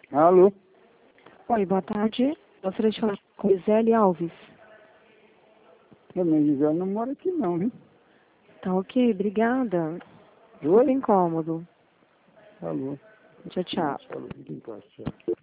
Alô? Oi, boa tarde. Gostaria de falar com Gisele Alves. A minha Gisele não mora aqui não, viu? Tá ok, obrigada. Desculpa o incômodo. Alô? Tchau, tchau. Alô, fica em paz, tchau.